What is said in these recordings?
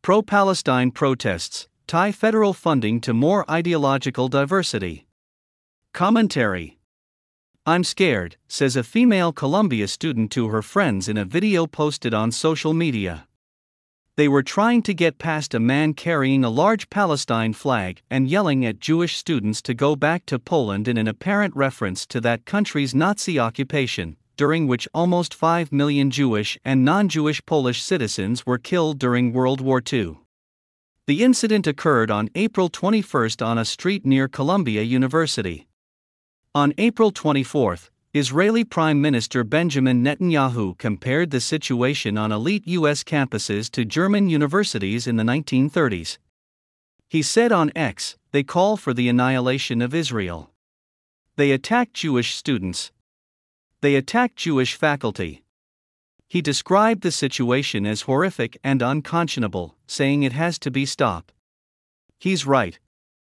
Pro-Palestine protests tie federal funding to more ideological diversity. Commentary. "I'm scared," says a female Columbia student to her friends in a video posted on social media. They were trying to get past a man carrying a large Palestine flag and yelling at Jewish students to go back to Poland in an apparent reference to that country's Nazi occupation, during which almost 5 million Jewish and non-Jewish Polish citizens were killed during World War II. The incident occurred on April 21 on a street near Columbia University. On April 24, Israeli Prime Minister Benjamin Netanyahu compared the situation on elite U.S. campuses to German universities in the 1930s. He said on X, "They call for the annihilation of Israel. They attack Jewish students. They attack Jewish faculty." He described the situation as horrific and unconscionable, saying it has to be stopped. He's right.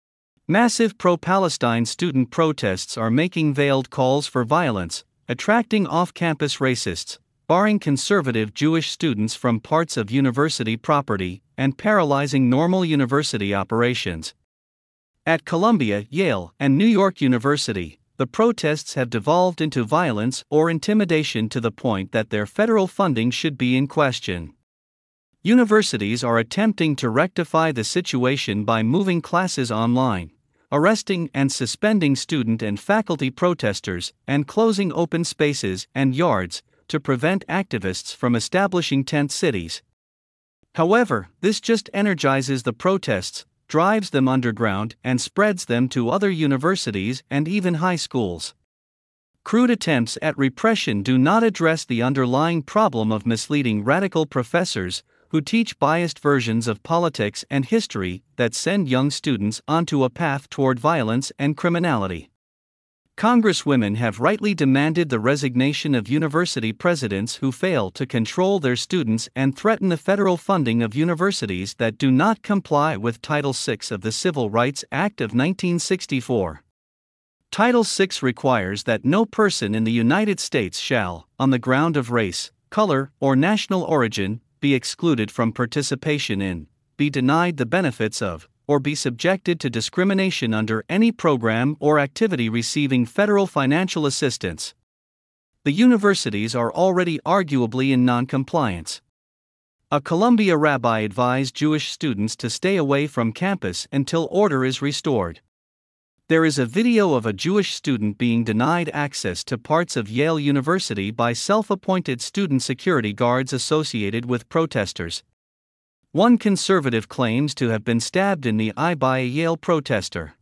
Massive pro-Palestine student protests are making veiled calls for violence, attracting off-campus racists, barring conservative Jewish students from parts of university property, and paralyzing normal university operations. At Columbia, Yale, and New York University, the protests have devolved into violence or intimidation to the point that their federal funding should be in question. Universities are attempting to rectify the situation by moving classes online, arresting and suspending student and faculty protesters, and closing open spaces and yards to prevent activists from establishing tent cities. However, this just energizes the protests, drives them underground, and spreads them to other universities and even high schools. Crude attempts at repression do not address the underlying problem of misleading radical professors who teach biased versions of politics and history that send young students onto a path toward violence and criminality. Congresswomen have rightly demanded the resignation of university presidents who fail to control their students and threaten the federal funding of universities that do not comply with Title VI of the Civil Rights Act of 1964. Title VI requires that no person in the United States shall, on the ground of race, color, or national origin, be excluded from participation in, be denied the benefits of, or be subjected to discrimination under any program or activity receiving federal financial assistance. The universities are already arguably in non-compliance. A Columbia rabbi advised Jewish students to stay away from campus until order is restored. There is a video of a Jewish student being denied access to parts of Yale University by self-appointed student security guards associated with protesters. One conservative claims to have been stabbed in the eye by a Yale protester.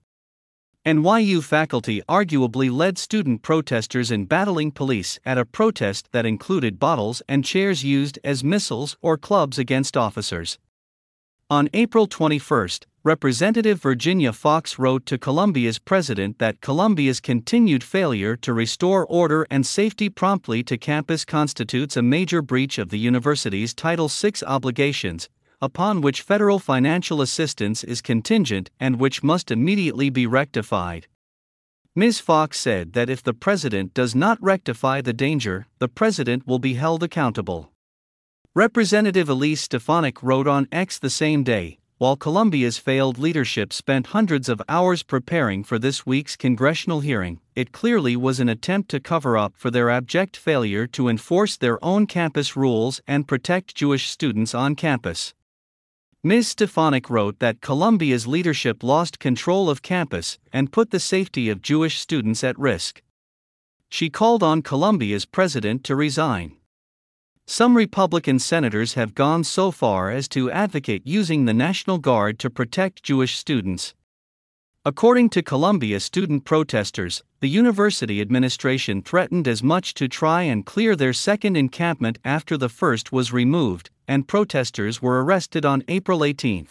NYU faculty arguably led student protesters in battling police at a protest that included bottles and chairs used as missiles or clubs against officers. On April 21, Representative Virginia Foxx wrote to Columbia's president that Columbia's continued failure to restore order and safety promptly to campus constitutes a major breach of the university's Title VI obligations, upon which federal financial assistance is contingent and which must immediately be rectified. Ms. Foxx said that if the president does not rectify the danger, the president will be held accountable. Representative Elise Stefanik wrote on X the same day, while Columbia's failed leadership spent hundreds of hours preparing for this week's congressional hearing, it clearly was an attempt to cover up for their abject failure to enforce their own campus rules and protect Jewish students on campus. Ms. Stefanik wrote that Columbia's leadership lost control of campus and put the safety of Jewish students at risk. She called on Columbia's president to resign. Some Republican senators have gone so far as to advocate using the National Guard to protect Jewish students. According to Columbia student protesters, the university administration threatened as much to try and clear their second encampment after the first was removed, and protesters were arrested on April 18.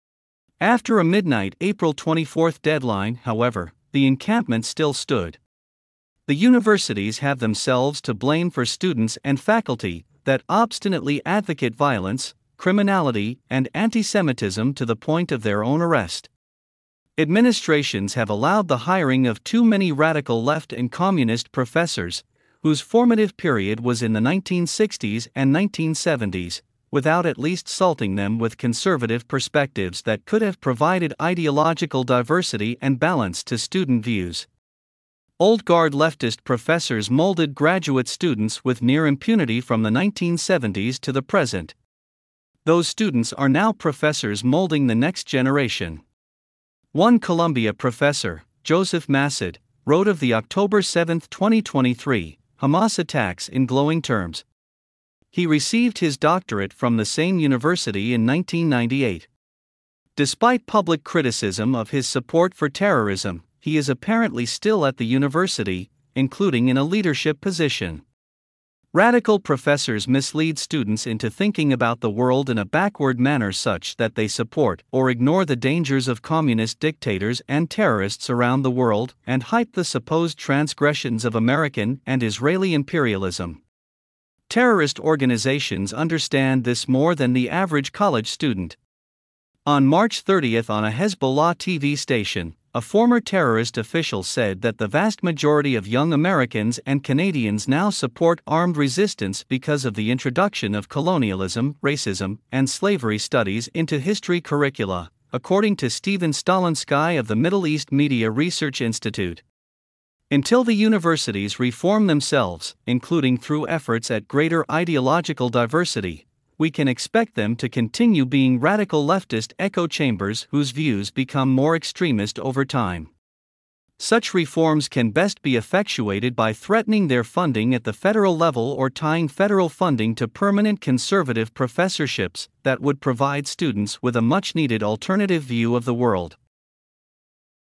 After a midnight April 24 deadline, however, the encampment still stood. The universities have themselves to blame for students and faculty that obstinately advocate violence, criminality, and anti-Semitism to the point of their own arrest. Administrations have allowed the hiring of too many radical left and communist professors, whose formative period was in the 1960s and 1970s, without at least salting them with conservative perspectives that could have provided ideological diversity and balance to student views. Old guard leftist professors molded graduate students with near impunity from the 1970s to the present. Those students are now professors molding the next generation. One Columbia professor, Joseph Massad, wrote of the October 7, 2023, Hamas attacks in glowing terms. He received his doctorate from the same university in 1998. Despite public criticism of his support for terrorism, he is apparently still at the university, including in a leadership position. Radical professors mislead students into thinking about the world in a backward manner such that they support or ignore the dangers of communist dictators and terrorists around the world and hype the supposed transgressions of American and Israeli imperialism. Terrorist organizations understand this more than the average college student. On March 30 on a Hezbollah TV station, a former terrorist official said that the vast majority of young Americans and Canadians now support armed resistance because of the introduction of colonialism, racism, and slavery studies into history curricula, according to Steven Stalinsky of the Middle East Media Research Institute. Until the universities reform themselves, including through efforts at greater ideological diversity, we can expect them to continue being radical leftist echo chambers whose views become more extremist over time. Such reforms can best be effectuated by threatening their funding at the federal level or tying federal funding to permanent conservative professorships that would provide students with a much-needed alternative view of the world.